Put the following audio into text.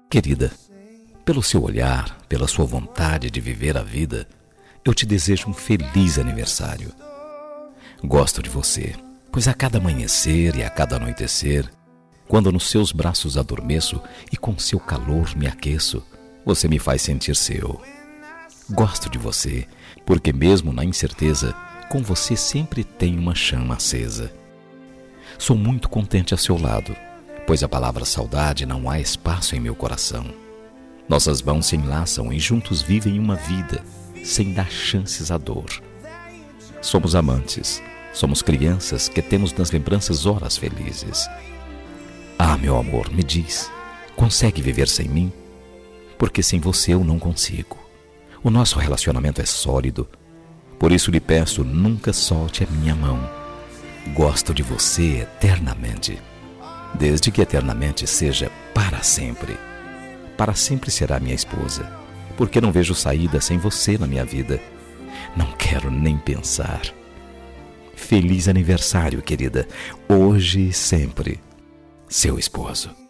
Querida, pelo seu olhar, pela sua vontade de viver a vida, eu te desejo um feliz aniversário. Gosto de você, pois a cada amanhecer e a cada anoitecer, quando nos seus braços adormeço e com seu calor me aqueço, você me faz sentir seu. Gosto de você, porque mesmo na incerteza, com você sempre tem uma chama acesa. Sou muito contente a seu lado, pois a palavra saudade não há espaço em meu coração. Nossas mãos se enlaçam e juntos vivem uma vida, sem dar chances à dor. Somos amantes, somos crianças que temos nas lembranças horas felizes. Ah, meu amor, me diz, consegue viver sem mim? Porque sem você eu não consigo. O nosso relacionamento é sólido, por isso lhe peço, nunca solte a minha mão. Gosto de você eternamente, desde que eternamente seja para sempre. Para sempre será minha esposa, porque não vejo saída sem você na minha vida. Não quero nem pensar. Feliz aniversário, querida, hoje e sempre. Seu esposo.